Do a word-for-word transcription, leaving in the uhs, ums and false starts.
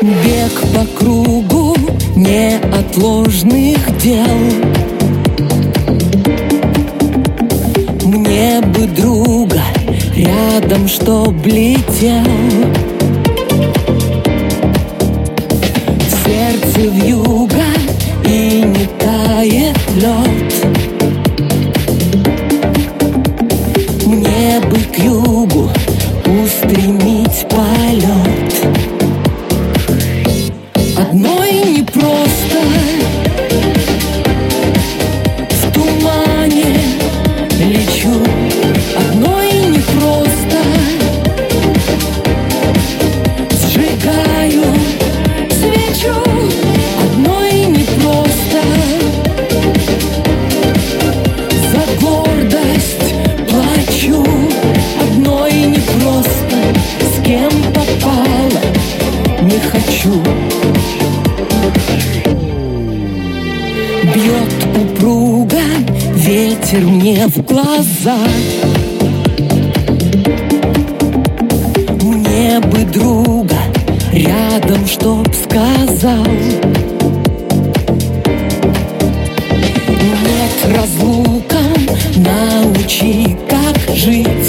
Бег по кругу неотложных дел. Мне бы друга рядом, чтоб летел. В сердце вьюга и не тает лед. Мне бы к югу устремить полет. Одной непросто, в тумане лечу. Одной непросто, сжигаю свечу. Одной непросто, за гордость плачу. Одной непросто, с кем попало не хочу. Бьет упруго ветер мне в глаза. Мне бы друга рядом, чтоб сказал: нет разлукам, научи, как жить.